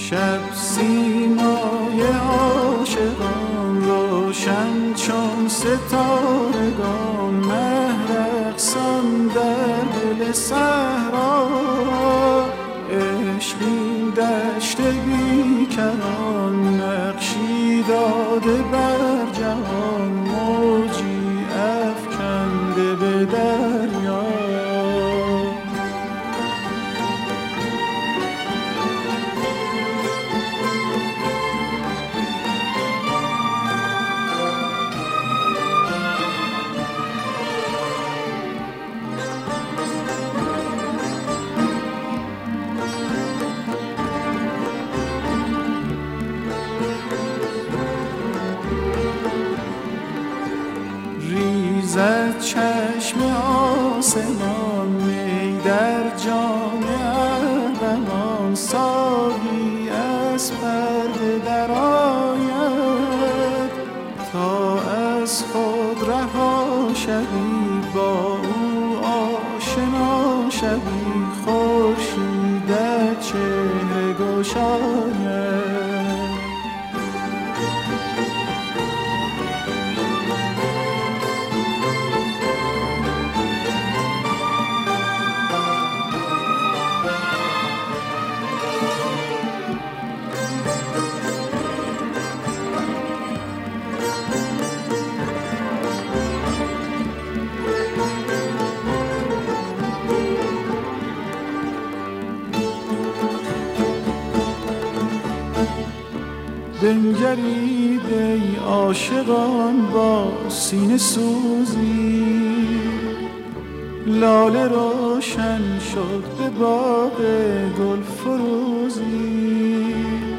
شب سیمای عاشقان روشن چون ستارگان، مه رقصان در دل صحرا، عشقی دشت بیکران، نقشی داده بر جهان، موجی افکنده به دریا. ریزد چشم آسمان، می در جام ارغوان، ساقی از پرده در آید تا از خود رها شوی، با او آشنا شوی، خورشیدت چهره گشاید. بنگرید ای عاشقان با سینه سوزی، لاله روشن شد به باغ گل فروزی،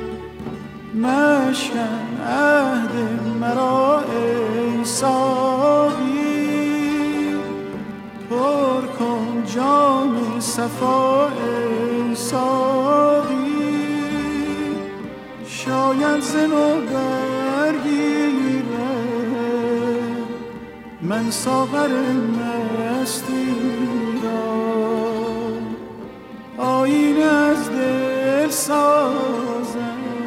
مشکن عهد مرا ای ساقی، پر کن جام صفا ای ساقی، شاید ز نو برگیره من ساغر مستی را، آینه از دل سازم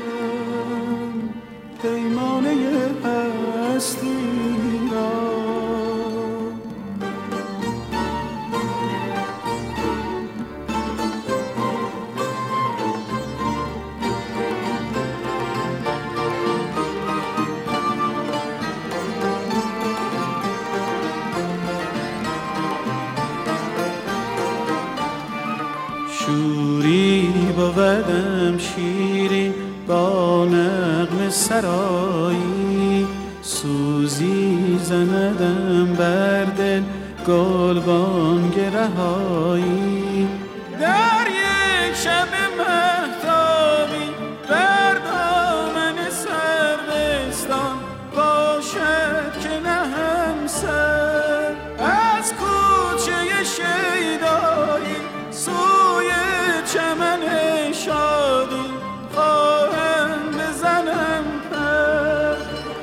پیمانه هستی را. شوری بودم شیرین با نغمه سرایی، سوزی زندم بر دل گلبانگ رهایی، در یک شب مهتابی بر دامن سروستان، باشد که نه همسر از کوچه شیدایی، سوی چمن شادی خواهم بزنم پر.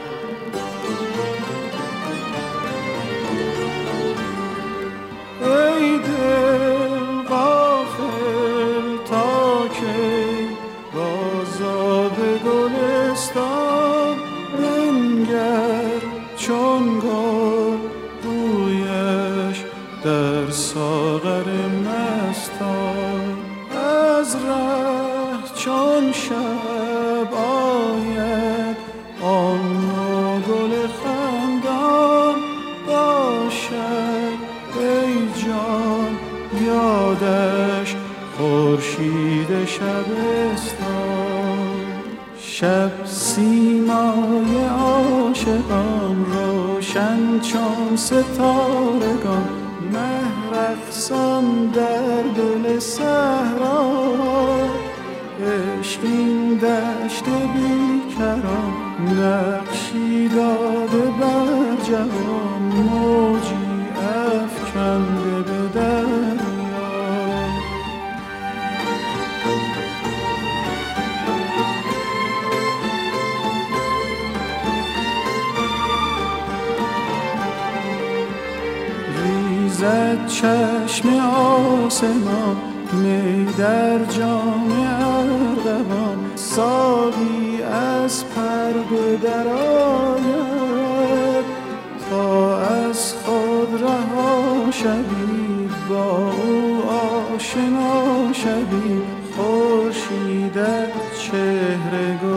ای دل غافل تا کی بازاب گلستان، بنگر چون گل بویش در ساغر مستان، از ره چون شب آید آن نو گل خندان، باشد ای جان یادش خورشید شبستان. شب سیمای عاشقان روشن چون ستارگان، مه رقصان در دل صحرا، عشقین دشت بیکران، نقشی داده بر جهان، موجی افکنده به دریا. ریزد چشم آسمان، می در جام ارغوان، ساقی از پرده درآید تا از خود رها شوی، با او آشنا شوی. خورشیدت چهره